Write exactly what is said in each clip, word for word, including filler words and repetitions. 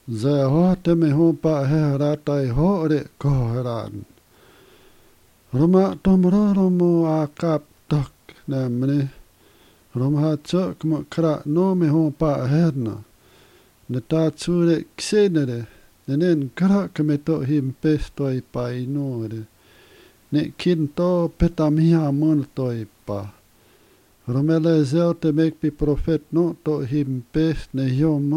Ze ho te me ho pa he ratai ho re ko ran. Roma tomro romo a kap tak na mne. Rom ha tsok mo kra no me ho pa herna. Ne ta tsure ksenere. Nenen kra kemeto him pestoi pa inore. Ne kinto petamia mon toi pa. Romele zeo te mek pi profet no to him pest ne yomo.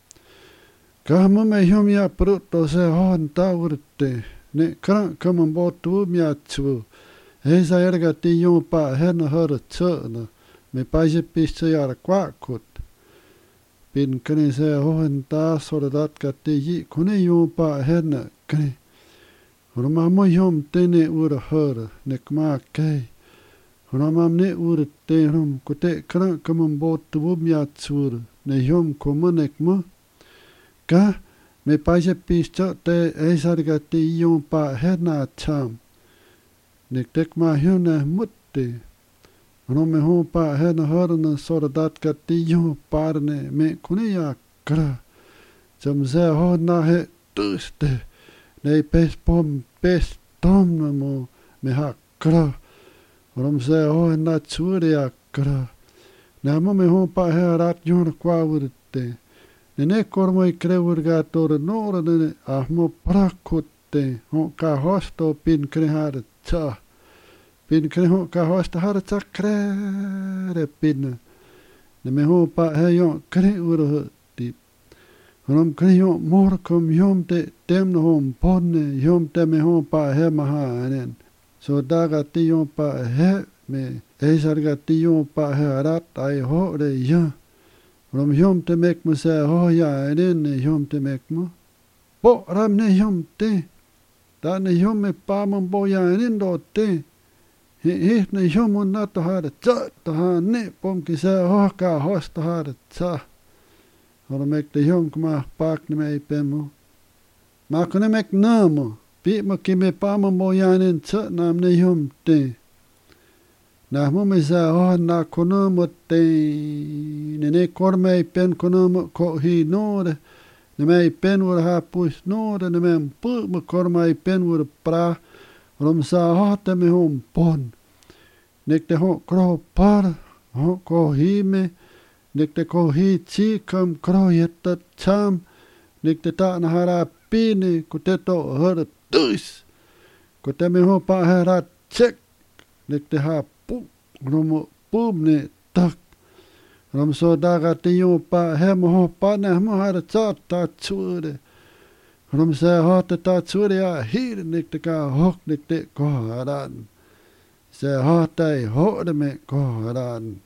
Kahmo me yom ya pruto se hon ta urte. Ne kra kamon botu mia tsu. Eza erga ti yom pa herna hor tsona. Me paje piste yar kwakut. Pin kene se hon ta soldat ka ti yi kune yom pa herna kene. Roma mo yom tene ur hor ne kma kei. Roma ne ur te rom kute kra kamon botu mia tsur ne yom komonek mo. Ka me paje piste te eza erga ti yom pa herna cham. Nek tek ma hyona mutte. Rome ho pa hena horna soldat ka ti yo parne me kunia kra. Som ze ho na he tuste. Ne pes pom pes tom mo me ha kra. Rom ze ho na tsuria kra. Na mo me ho pa he rat yon kwa urte. Ne ne kormo i kreur gator nora ne ahmo prakotte. Ho ka hosto pin krehar tsa. Pin kre ho ka hosta har tsa krere pin. Ne me ho pa he yon kre uro tip. Rom kre yon mor kom yom te tem no hom ponne yom te me ho pa he maha anen. So daga ti yon pa he me eisarga ti yon pa he rat ai ho re ya. Rom yom te mek mo se ho ya anen ne yom te mek mo. Po ram ne yom te. Da ne yom me pa mo bo ya anen do te. Hih ne jomun na to har tsa to ha ne pom ki se ho ka hos to har tsa. Hor mek de jong ma pak ne me pemo. Ma kone mek namo. Pi mo ki me pa mo mo yanen tsa nam ne jom te. Na mo me se ho na kono mo te. Ne ne kor me pen kono mo ko hi nore. Ne me pen ur ha pus nore. Ne me pu mo kor me pen ur pra. Rom sa ho te me hom pon. Nek te ho kro par, ho ko hi me. Nek te ko hi chi kam kro yetta cham. Nek te ta na hara pini ko te to hara tuis. Ko te me ho pa hara chek. Nek te ha pu, rom pum ne tak. Rom so daga te yo pa he mo ho pa ne mo hara cha ta tsure. Rom se ho te ta tsure a hir nek te ka hok nek te ko haran. Se ho te ho de me ko haran.